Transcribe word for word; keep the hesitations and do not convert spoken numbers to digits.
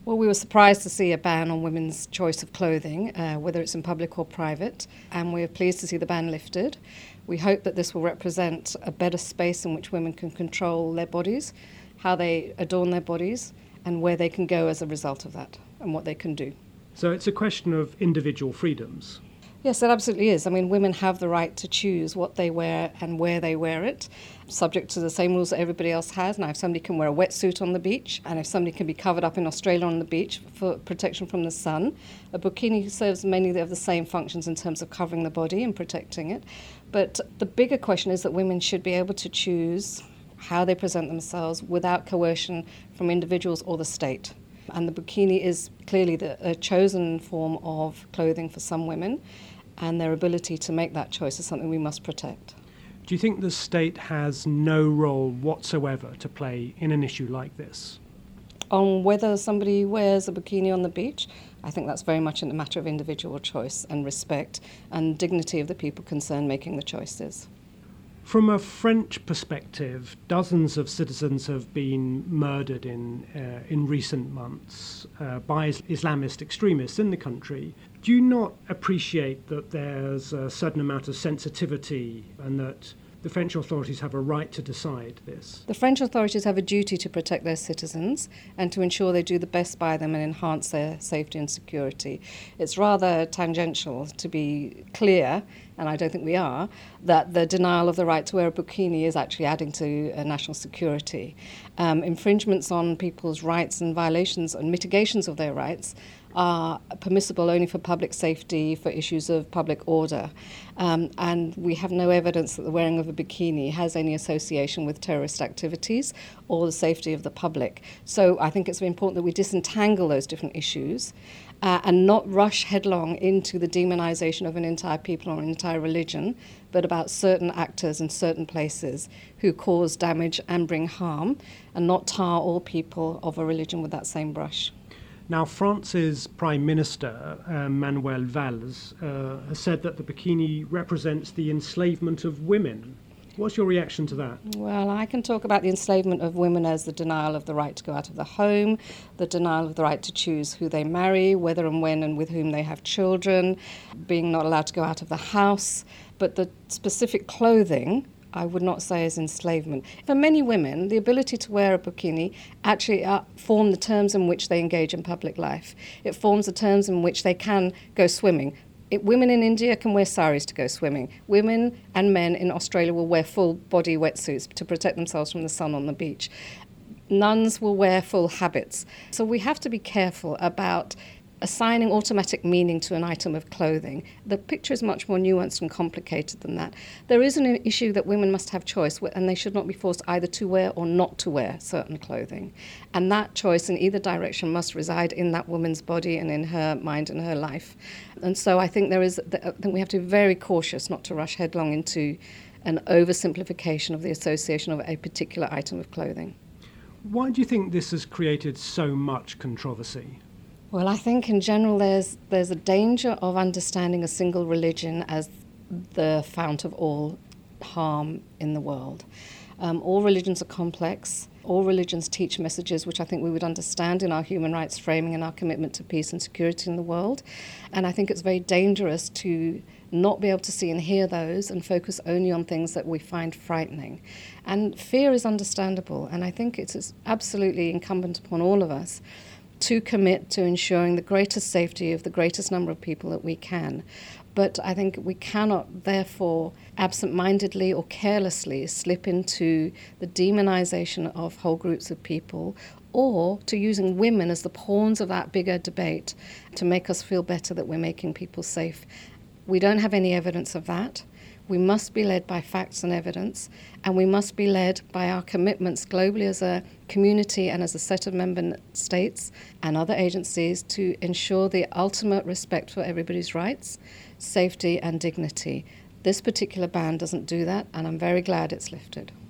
Well, we were surprised to see a ban on women's choice of clothing, uh, whether it's in public or private, and we're pleased to see the ban lifted. We hope that this will represent a better space in which women can control their bodies, how they adorn their bodies, and where they can go as a result of that, and what they can do. So it's a question of individual freedoms. Yes, it absolutely is. I mean, women have the right to choose what they wear and where they wear it, subject to the same rules that everybody else has. Now, if somebody can wear a wetsuit on the beach, and if somebody can be covered up in Australia on the beach for protection from the sun, a bikini serves many of the same functions in terms of covering the body and protecting it. But the bigger question is that women should be able to choose how they present themselves without coercion from individuals or the state. And the bikini is clearly the, a chosen form of clothing for some women, and their ability to make that choice is something we must protect. Do you think the state has no role whatsoever to play in an issue like this? On whether somebody wears a bikini on the beach, I think that's very much a matter of individual choice and respect and dignity of the people concerned making the choices. From a French perspective, dozens of citizens have been murdered in uh, in recent months uh, by Islamist extremists in the country. Do you not appreciate that there's a certain amount of sensitivity and that the French authorities have a right to decide this? The French authorities have a duty to protect their citizens and to ensure they do the best by them and enhance their safety and security. It's rather tangential to be clear, and I don't think we are, that the denial of the right to wear a bikini is actually adding to uh, national security. Um, infringements on people's rights and violations and mitigations of their rights are permissible only for public safety, for issues of public order. Um, and we have no evidence that the wearing of a bikini has any association with terrorist activities or the safety of the public. So I think it's very important that we disentangle those different issues uh, and not rush headlong into the demonization of an entire people or an entire religion, but about certain actors in certain places who cause damage and bring harm, and not tar all people of a religion with that same brush. Now, France's Prime Minister, uh, Manuel Valls, uh, has said that the bikini represents the enslavement of women. What's your reaction to that? Well, I can talk about the enslavement of women as the denial of the right to go out of the home, the denial of the right to choose who they marry, whether and when and with whom they have children, being not allowed to go out of the house. But the specific clothing, I would not say is enslavement. For many women, the ability to wear a bikini actually uh, form the terms in which they engage in public life. It forms the terms in which they can go swimming. It, women in India can wear saris to go swimming. Women and men in Australia will wear full body wetsuits to protect themselves from the sun on the beach. Nuns will wear full habits. So we have to be careful about assigning automatic meaning to an item of clothing. The picture is much more nuanced and complicated than that. There is an issue that women must have choice, and they should not be forced either to wear or not to wear certain clothing. And that choice in either direction must reside in that woman's body and in her mind and her life. And so I think there is, I think we have to be very cautious not to rush headlong into an oversimplification of the association of a particular item of clothing. Why do you think this has created so much controversy? Well, I think in general there's there's a danger of understanding a single religion as the fount of all harm in the world. Um, all religions are complex. All religions teach messages which I think we would understand in our human rights framing and our commitment to peace and security in the world. And I think it's very dangerous to not be able to see and hear those and focus only on things that we find frightening. And fear is understandable, and I think it's absolutely incumbent upon all of us to commit to ensuring the greatest safety of the greatest number of people that we can. But I think we cannot, therefore, absent-mindedly or carelessly slip into the demonization of whole groups of people, or to using women as the pawns of that bigger debate to make us feel better that we're making people safe. We don't have any evidence of that. We must be led by facts and evidence, and we must be led by our commitments globally as a community and as a set of member states and other agencies to ensure the ultimate respect for everybody's rights, safety and dignity. This particular ban doesn't do that, and I'm very glad it's lifted.